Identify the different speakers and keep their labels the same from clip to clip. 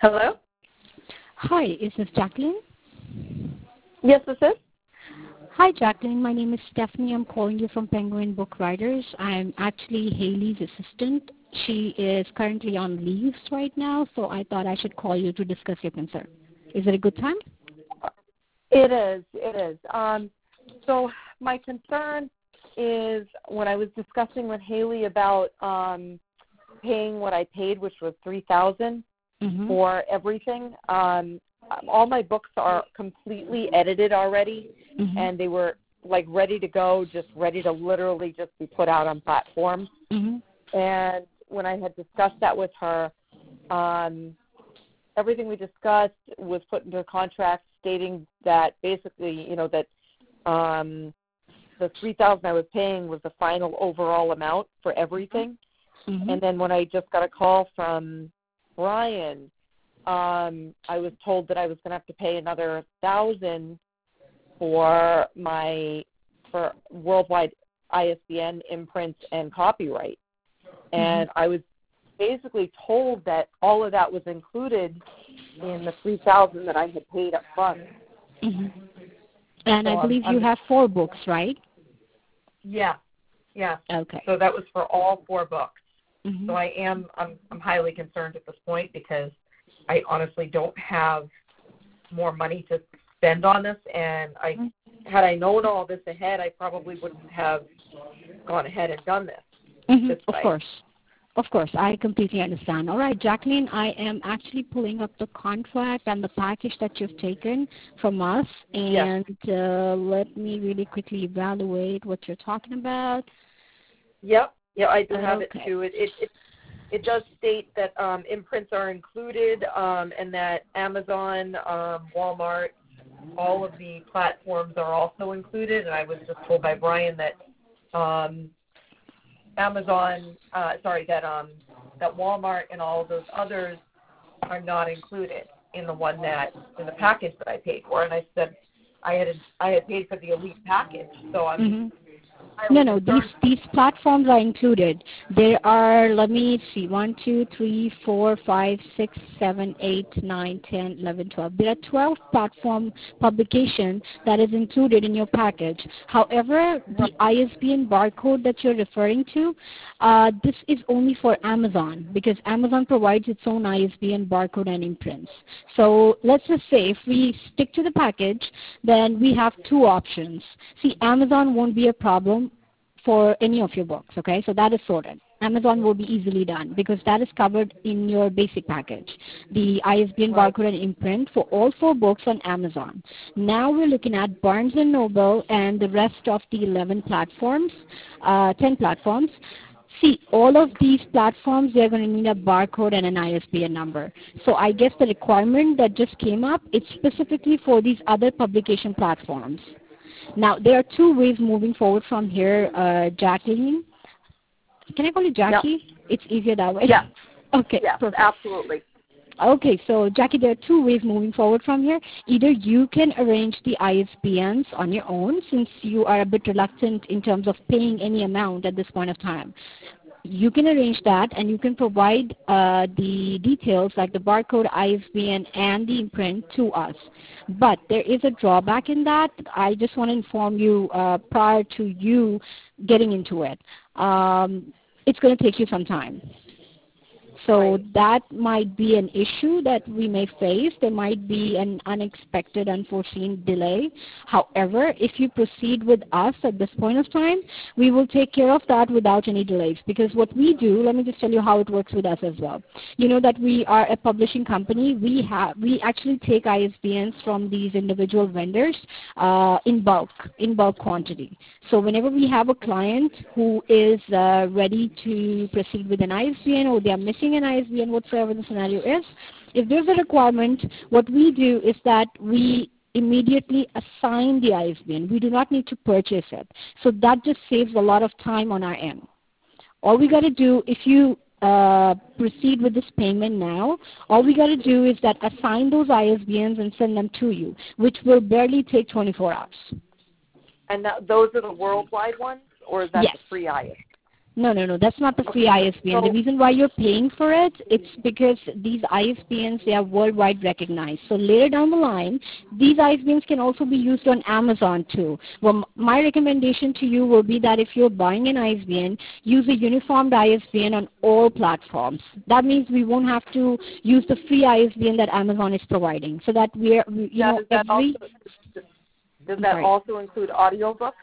Speaker 1: Hello?
Speaker 2: Hi, is this Jacqueline?
Speaker 1: Yes, this is.
Speaker 2: Hi, Jacqueline. My name is Stephanie. I'm calling you from Penguin Book Writers. I'm actually Haley's assistant. She is currently on leave right now, so I thought I should call you to discuss your concern. Is it a good time?
Speaker 1: It is. So my concern is when I was discussing with Haley about paying what I paid, which was $3,000 for everything. All my books are completely edited already, and they were like ready to go, just ready to literally just be put out on platforms. And when I had discussed that with her, everything we discussed was put into a contract stating that basically, that the $3,000 I was paying was the final overall amount for everything. And then when I just got a call from Brian, I was told that I was going to have to pay another $1,000 for worldwide ISBN, imprints, and copyright. And I was basically told that all of that was included in the $3,000 that I had paid up front.
Speaker 2: And I believe you have 4 books, right?
Speaker 1: Yeah.
Speaker 2: Okay.
Speaker 1: So that was for all 4 books. So I'm highly concerned at this point because I honestly don't have more money to spend on this, and had I known all this ahead, I probably wouldn't have gone ahead and done this.
Speaker 2: Of course, I completely understand. All right, Jacqueline, I am actually pulling up the contract and the package that you've taken from us, and let me really quickly evaluate what you're talking about.
Speaker 1: Yep, I do have it too. It does state that imprints are included, and that Amazon, Walmart, all of the platforms are also included. And I was just told by Brian that that Walmart and all of those others are not included in the package that I paid for. And I said I had paid for the elite package, so I'm.
Speaker 2: No, these platforms are included. There are, let me see, 1, 2, 3, 4, 5, 6, 7, 8, 9, 10, 11, 12. There are 12 platform publications that is included in your package. However, the ISBN barcode that you're referring to, this is only for Amazon because Amazon provides its own ISBN barcode and imprints. So let's just say if we stick to the package, then we have 2 options. See, Amazon won't be a problem for any of your books, okay? So that is sorted. Amazon will be easily done because that is covered in your basic package, the ISBN barcode and imprint for all 4 books on Amazon. Now we're looking at Barnes & Noble and the rest of the 11 platforms, 10 platforms. See, all of these platforms, they're going to need a barcode and an ISBN number. So I guess the requirement that just came up, it's specifically for these other publication platforms. Now, there are 2 ways moving forward from here, Jacqueline. Can I call you Jackie?
Speaker 1: Yep.
Speaker 2: It's easier that way.
Speaker 1: Yeah.
Speaker 2: Okay,
Speaker 1: yeah,
Speaker 2: perfect.
Speaker 1: Absolutely.
Speaker 2: Okay, so Jackie, there are 2 ways moving forward from here. Either you can arrange the ISBNs on your own since you are a bit reluctant in terms of paying any amount at this point of time. You can arrange that and you can provide the details like the barcode, ISBN, and the imprint to us. But there is a drawback in that. I just want to inform you prior to you getting into it. It's going to take you some time. So that might be an issue that we may face. There might be an unexpected, unforeseen delay. However, if you proceed with us at this point of time, we will take care of that without any delays. Because what we do, let me just tell you how it works with us as well. You know that we are a publishing company. We actually take ISBNs from these individual vendors in bulk quantity. So whenever we have a client who is ready to proceed with an ISBN or they are missing an ISBN, whatsoever the scenario is, if there's a requirement, what we do is that we immediately assign the ISBN. We do not need to purchase it. So that just saves a lot of time on our end. All we got to do, if you proceed with this payment now, all we got to do is that assign those ISBNs and send them to you, which will barely take 24 hours.
Speaker 1: And those are the worldwide ones, or is that the free ISBN?
Speaker 2: No. That's not the free ISBN. The
Speaker 1: So
Speaker 2: reason why you're paying for it, it's because these ISBNs, they are worldwide recognized. So later down the line, these ISBNs can also be used on Amazon too. Well, my recommendation to you will be that if you're buying an ISBN, use a uniformed ISBN on all platforms. That means we won't have to use the free ISBN that Amazon is providing. So that
Speaker 1: does that also include audiobooks?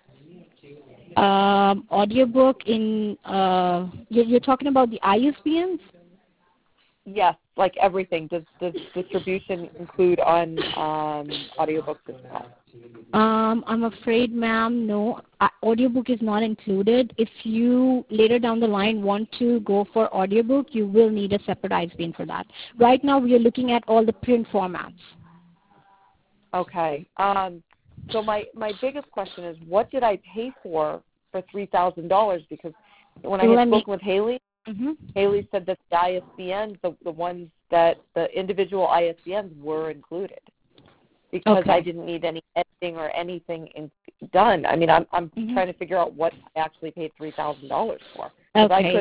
Speaker 2: Audiobook in, you're talking about the ISBNs?
Speaker 1: Yes, like everything. Does distribution include on audiobooks as well?
Speaker 2: I'm afraid, ma'am, no. Audiobook is not included. If you later down the line want to go for audiobook, you will need a separate ISBN for that. Right now, we are looking at all the print formats.
Speaker 1: Okay. So my biggest question is, what did I pay for $3,000? Because when I had spoken with Haley, Haley said that the ISBNs, the ones that the individual ISBNs were included, because I didn't need any editing or anything done. I mean, I'm trying to figure out what I actually paid $3,000 for.
Speaker 2: Okay,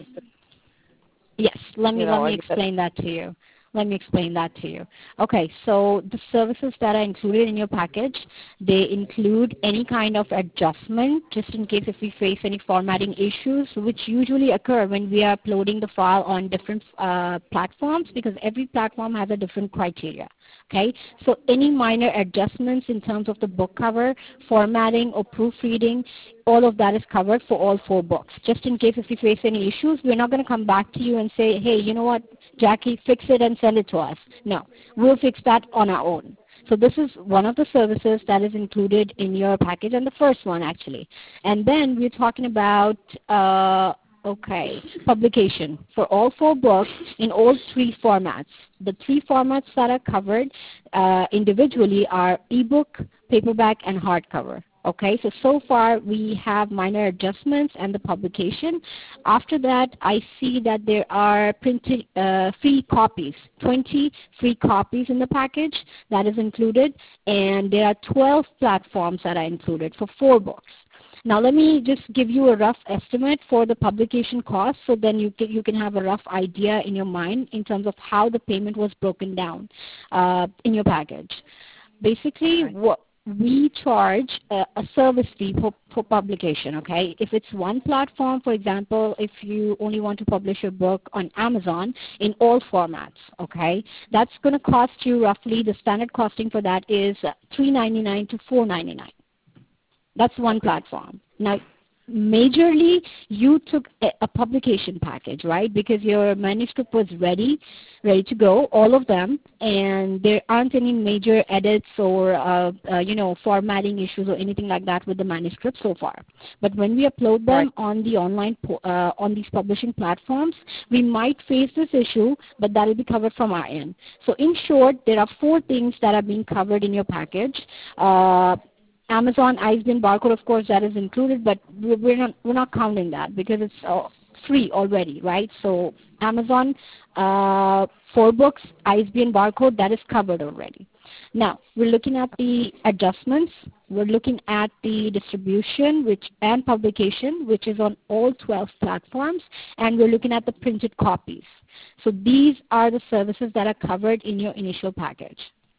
Speaker 2: let me explain that to you. Let me explain that to you. Okay, so the services that are included in your package, they include any kind of adjustment, just in case if we face any formatting issues, which usually occur when we are uploading the file on different platforms, because every platform has a different criteria. Okay, so any minor adjustments in terms of the book cover, formatting, or proofreading, all of that is covered for all 4 books. Just in case if we face any issues, we're not going to come back to you and say, hey, you know what, Jackie, fix it and send it to us. No, we'll fix that on our own. So this is one of the services that is included in your package, and the first one actually. And then we're talking about publication for all 4 books in all 3 formats. The 3 formats that are covered individually are ebook, paperback, and hardcover. Okay, so far we have minor adjustments and the publication. After that, I see that there are printed free copies, 20 free copies in the package that is included, and there are 12 platforms that are included for 4 books. Now let me just give you a rough estimate for the publication cost, so then you can have a rough idea in your mind in terms of how the payment was broken down in your package. Basically, what we charge a service fee for publication, okay? If it's one platform, for example, if you only want to publish your book on Amazon in all formats, okay, that's going to cost you roughly, the standard costing for that is $3.99 to $4.99. That's one platform. Now, majorly, you took a publication package, right? Because your manuscript was ready to go, all of them, and there aren't any major edits or formatting issues or anything like that with the manuscript so far. But when we upload them on the online on these publishing platforms, we might face this issue, but that will be covered from our end. So in short, there are 4 things that are being covered in your package. Amazon ISBN barcode, of course, that is included, but we're not counting that because it's free already, right? So Amazon 4 books, ISBN barcode, that is covered already. Now we're looking at the adjustments. We're looking at the distribution and publication, which is on all 12 platforms, and we're looking at the printed copies. So these are the services that are covered in your initial package.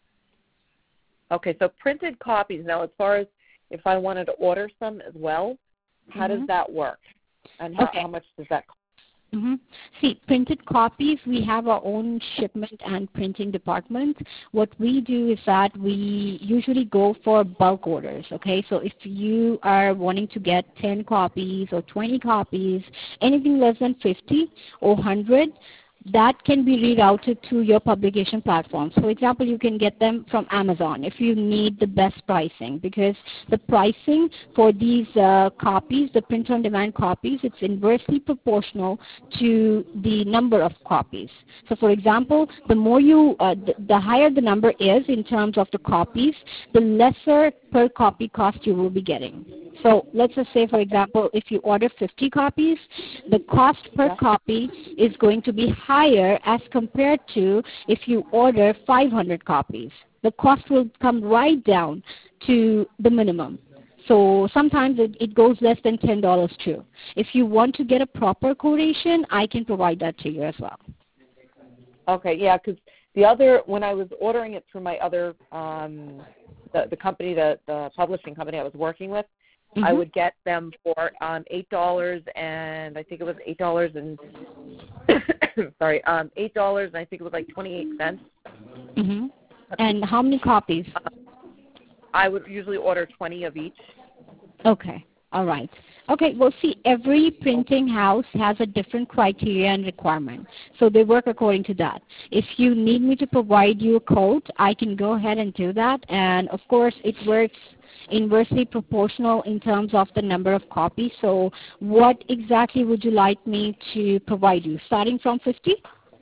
Speaker 1: Okay, so printed copies. Now, as far as if I wanted to order some as well, how does that work? And how much does that cost?
Speaker 2: See, printed copies, we have our own shipment and printing department. What we do is that we usually go for bulk orders, okay? So if you are wanting to get 10 copies or 20 copies, anything less than 50 or 100, that can be rerouted to your publication platforms. For example, you can get them from Amazon if you need the best pricing, because the pricing for these copies, the print-on-demand copies, it's inversely proportional to the number of copies. So for example, the more the higher the number is in terms of the copies, the lesser per copy cost you will be getting. So let's just say, for example, if you order 50 copies, the cost per copy is going to be higher as compared to if you order 500 copies. The cost will come right down to the minimum. So sometimes it goes less than $10 too. If you want to get a proper quotation, I can provide that to you as well.
Speaker 1: Okay, yeah, because when I was ordering it through my other, the company, the publishing company I was working with,
Speaker 2: Mm-hmm.
Speaker 1: I would get them for $8, and I think it was $8 and sorry, $8, and I think it was like 28 cents.
Speaker 2: Mm-hmm. And how many copies?
Speaker 1: I would usually order 20 of each.
Speaker 2: Okay. All right. Okay. Well, see, every printing house has a different criteria and requirement, so they work according to that. If you need me to provide you a quote, I can go ahead and do that, and of course, it works inversely proportional in terms of the number of copies. So what exactly would you like me to provide you, starting from 50?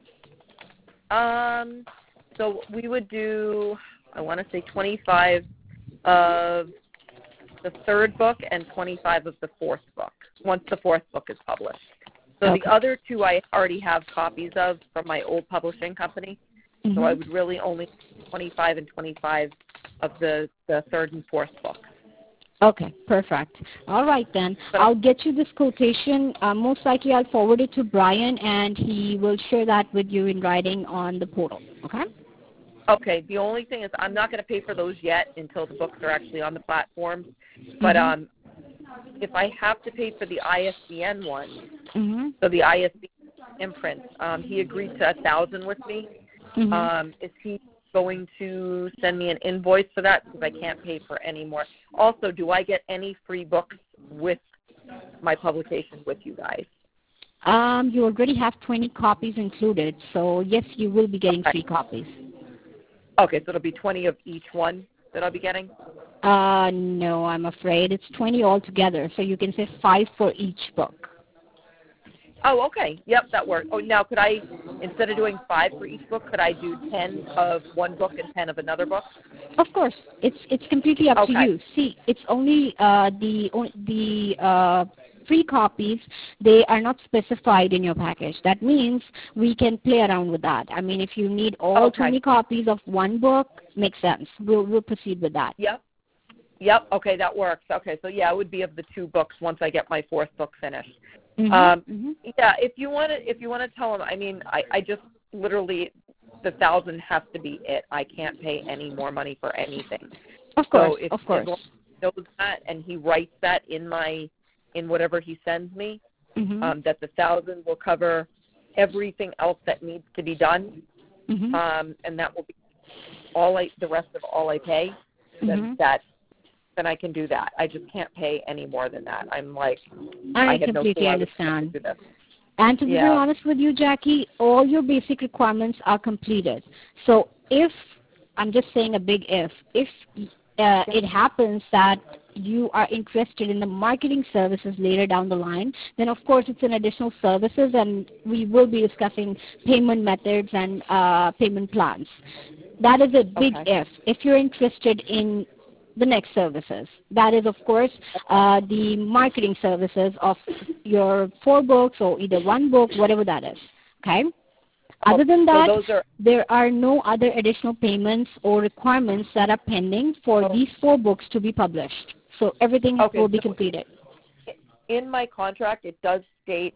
Speaker 1: So we would do, I want to say 25 of the third book and 25 of the fourth book, once the fourth book is published. So
Speaker 2: Okay.
Speaker 1: the other two I already have copies of from my old publishing company.
Speaker 2: Mm-hmm.
Speaker 1: So I would really only 25 and 25 of the third and fourth book.
Speaker 2: Okay, perfect. All right then. I'll get you this quotation. Most likely I'll forward it to Brian, and he will share that with you in writing on the portal. Okay?
Speaker 1: Okay. The only thing is I'm not going to pay for those yet until the books are actually on the platform. But if I have to pay for the ISBN one, so the ISBN imprint, he agreed to $1,000 with me. Is he going to send me an invoice for that, because I can't pay for any more? Also, do I get any free books with my publication with you guys?
Speaker 2: You already have 20 copies included, so yes, you will be getting free copies.
Speaker 1: Okay, so it'll be 20 of each one that I'll be getting?
Speaker 2: No, I'm afraid. It's 20 altogether, so you can say 5 for each book.
Speaker 1: Oh, okay. Yep, that works. Oh, now could I, instead of doing 5 for each book, could I do 10 of one book and 10 of another book?
Speaker 2: Of course. It's completely up to you. See, it's only the free copies, they are not specified in your package. That means we can play around with that. I mean, if you need all 20 copies of one book, makes sense. We'll proceed with that.
Speaker 1: Yep. Okay, that works. Okay, so yeah, it would be of the 2 books once I get my 4th book finished. Yeah, if you want to tell them, I mean, I just literally, the $1,000 has to be it. I can't pay any more money for anything.
Speaker 2: Of course,
Speaker 1: so
Speaker 2: of course.
Speaker 1: As long as he knows that and he writes that in whatever he sends me, that the $1,000 will cover everything else that needs to be done, and that will be the rest of all I pay. Then I can do that. I just can't pay any more than that. I'm like,
Speaker 2: I completely understand. And to be very honest with you, Jackie, all your basic requirements are completed. So if, I'm just saying a big if it happens that you are interested in the marketing services later down the line, then of course it's an additional services, and we will be discussing payment methods and payment plans. That is a big if. If you're interested in the next services, that is of course the marketing services of your 4 books or either 1 book, whatever that is. Okay. Other than that, there are no other additional payments or requirements that are pending for these 4 books to be published. So everything will be completed.
Speaker 1: In my contract, it does state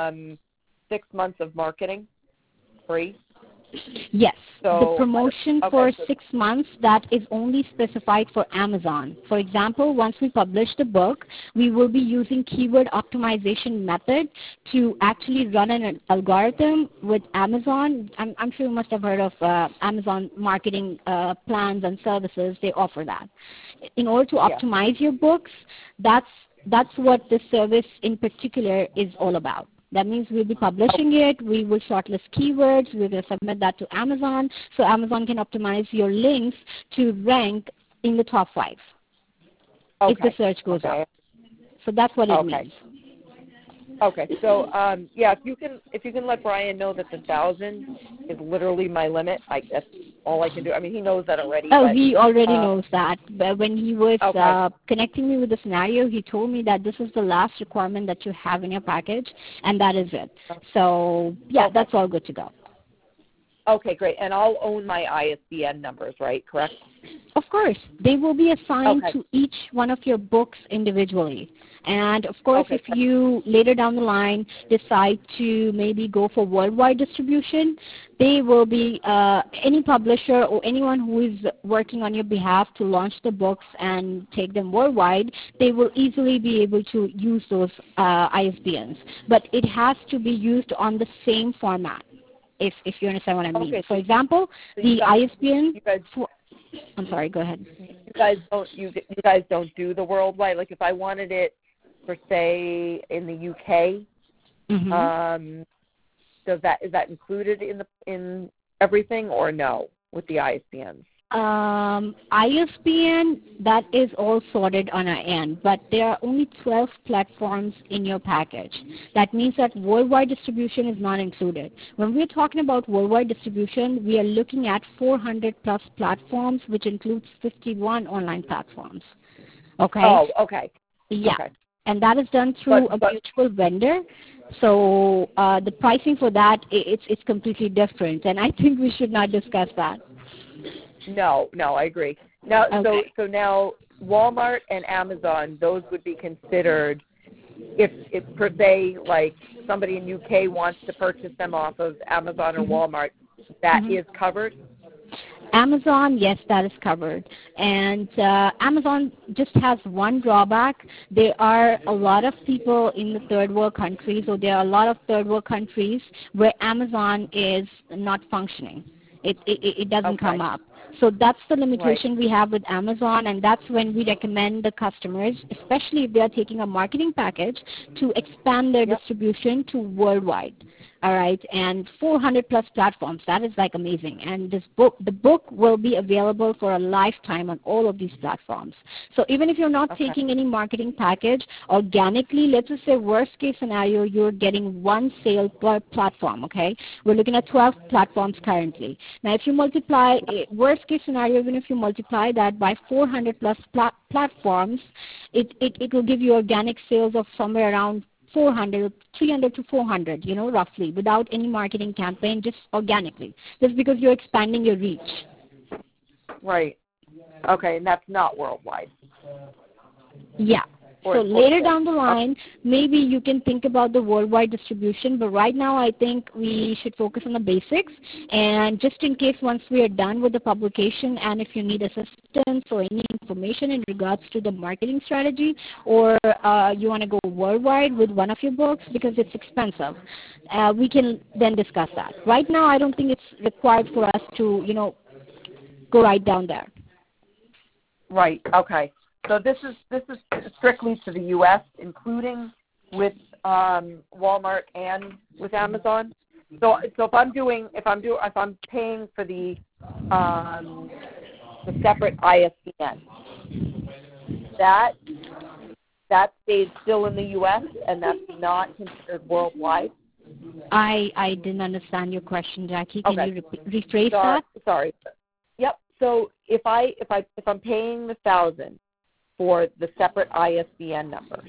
Speaker 1: 6 months of marketing free.
Speaker 2: Yes,
Speaker 1: so,
Speaker 2: the promotion for 6 months, that is only specified for Amazon. For example, once we publish the book, we will be using keyword optimization method to actually run an algorithm with Amazon. I'm sure you must have heard of Amazon marketing plans and services. They offer that. In order to optimize your books, that's what this service in particular is all about. That means we'll be publishing it, we will shortlist keywords, we will submit that to Amazon, so Amazon can optimize your links to rank in the top 5 if the search goes up. So that's what it means.
Speaker 1: Okay, so if you can let Brian know that the 1,000 is literally my limit. That's all I can do. I mean, he knows that already.
Speaker 2: Oh, he already knows that. But when he was connecting me with the scenario, he told me that this is the last requirement that you have in your package, and that is it. So that's all good to go.
Speaker 1: Okay, great. And I'll own my ISBN numbers, right? Correct?
Speaker 2: Of course, they will be assigned
Speaker 1: Okay.
Speaker 2: to each one of your books individually. And of course,
Speaker 1: Okay.
Speaker 2: if you later down the line decide to maybe go for worldwide distribution, they will be any publisher or anyone who is working on your behalf to launch the books and take them worldwide, they will easily be able to use those ISBNs. But it has to be used on the same format, if you understand what I mean.
Speaker 1: Okay.
Speaker 2: For example,
Speaker 1: So
Speaker 2: the ISBN
Speaker 1: you guys
Speaker 2: for, I'm sorry, go ahead.
Speaker 1: you guys don't do the worldwide. Like if I wanted it for say in the UK,
Speaker 2: Mm-hmm.
Speaker 1: is that included in everything or no with the ISBNs?
Speaker 2: ISBN, that is all sorted on our end, but there are only 12 platforms in your package. That means that worldwide distribution is not included. When we're talking about worldwide distribution, we are looking at 400 plus platforms, which includes 51 online platforms. Okay?
Speaker 1: Oh, okay.
Speaker 2: Yeah.
Speaker 1: Okay.
Speaker 2: And that is done through a mutual vendor. So the pricing for that, it's completely different, and I think we should not discuss that.
Speaker 1: No, I agree. Now,
Speaker 2: Okay.
Speaker 1: so now Walmart and Amazon, those would be considered if per se like somebody in UK wants to purchase them off of Amazon or Walmart, that is covered.
Speaker 2: Amazon, yes, that is covered. And Amazon just has one drawback. There are a lot of people in the third world countries, or there are a lot of third world countries where Amazon is not functioning. It doesn't come up. So that's the limitation we have with Amazon, and that's when we recommend the customers, especially if they are taking a marketing package, to expand their distribution to worldwide. All right, and 400 plus platforms. That is like amazing. And the book will be available for a lifetime on all of these platforms. So even if you're not taking any marketing package, organically, let's just say worst case scenario, you're getting one sale per platform, okay? We're looking at 12 platforms currently. Now, if you multiply, worst case scenario, even if you multiply that by 400 plus platforms, it will give you organic sales of somewhere around 300 to 400, roughly, without any marketing campaign, just organically, just because you're expanding your reach.
Speaker 1: Right. Okay, and that's not worldwide.
Speaker 2: Yeah. So later down the line, maybe you can think about the worldwide distribution, but right now I think we should focus on the basics. And just in case once we are done with the publication, and if you need assistance or any information in regards to the marketing strategy, or you want to go worldwide with one of your books because it's expensive, we can then discuss that. Right now I don't think it's required for us to, go right down there.
Speaker 1: Right. Okay. So this is strictly to the U.S., including with Walmart and with Amazon. So if I'm paying for the separate ISBN, that stays still in the U.S. and that's not considered worldwide.
Speaker 2: I didn't understand your question, Jackie. Can you rephrase that?
Speaker 1: Sorry. Yep. So if I'm paying the $1,000 for the separate ISBN numbers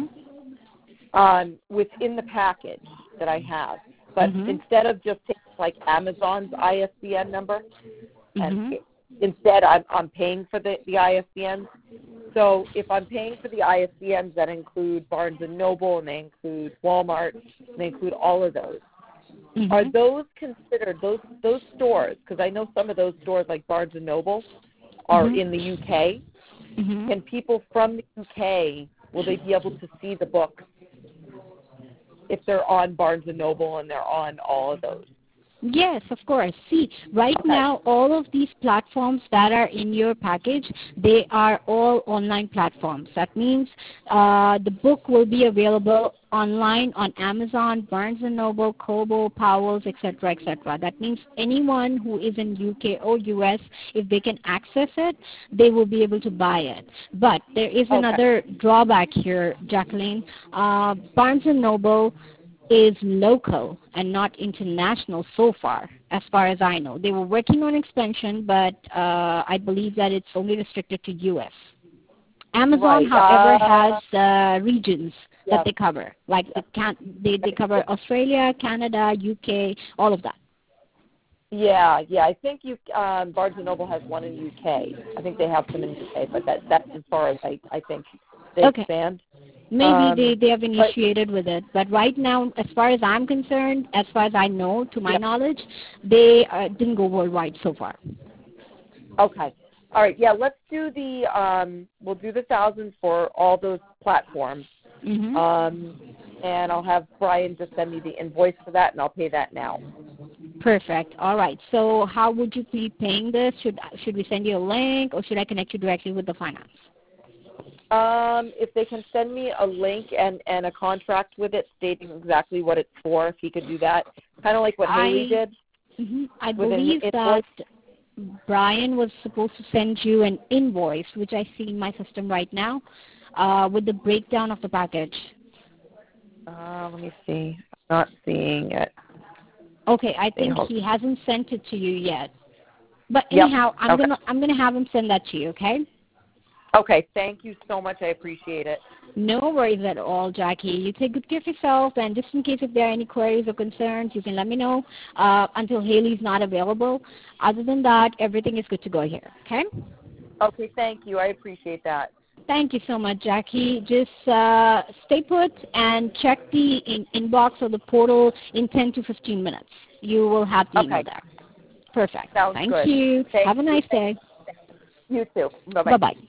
Speaker 1: within the package that I have, but instead of just taking like Amazon's ISBN number, and instead I'm paying for the ISBNs. So if I'm paying for the ISBNs that include Barnes & Noble and they include Walmart and they include all of those, are those considered, those stores, because I know some of those stores like Barnes & Noble are in the UK, can people from the UK, will they be able to see the books if they're on Barnes & Noble and they're on all of those?
Speaker 2: Yes, of course. See, right now, all of these platforms that are in your package, they are all online platforms. That means the book will be available online on Amazon, Barnes & Noble, Kobo, Powell's, etc., etc. That means anyone who is in UK or US, if they can access it, they will be able to buy it. But there is another drawback here, Jacqueline. Barnes & Noble is local and not international so far as I know. They were working on expansion, but I believe that it's only restricted to U.S. Amazon, however, has regions that they cover. Like they cover Australia, Canada, UK, all of that.
Speaker 1: Yeah. I think you Barnes and Noble has one in UK. I think they have some in UK, but that's as far as I think they
Speaker 2: Okay.
Speaker 1: expand.
Speaker 2: Maybe they have initiated with it, but right now, as far as I'm concerned, as far as I know, to my knowledge, they didn't go worldwide so far.
Speaker 1: Okay. All right. Yeah. Let's do we'll do the 1,000 for all those platforms. And I'll have Brian just send me the invoice for that, and I'll pay that now.
Speaker 2: Perfect. All right. So how would you be paying this? Should we send you a link, or should I connect you directly with the finance?
Speaker 1: If they can send me a link and a contract with it stating exactly what it's for, if he could do that, kind of like what Haley did.
Speaker 2: I believe that Brian was supposed to send you an invoice, which I see in my system right now, with the breakdown of the package.
Speaker 1: Let me see. I'm not seeing it.
Speaker 2: Okay, I think he hasn't sent it to you yet. But anyhow, I'm gonna have him send that to you, okay?
Speaker 1: Okay, thank you so much. I appreciate it.
Speaker 2: No worries at all, Jackie. You take good care of yourself, and just in case if there are any queries or concerns, you can let me know until Haley's not available. Other than that, everything is good to go here, okay?
Speaker 1: Okay, thank you. I appreciate that.
Speaker 2: Thank you so much, Jackie. Just stay put and check the inbox or the portal in 10 to 15 minutes. You will have the email there. Perfect.
Speaker 1: Sounds good.
Speaker 2: Thank you. Have a nice day.
Speaker 1: You too. Bye-bye.
Speaker 2: Bye-bye.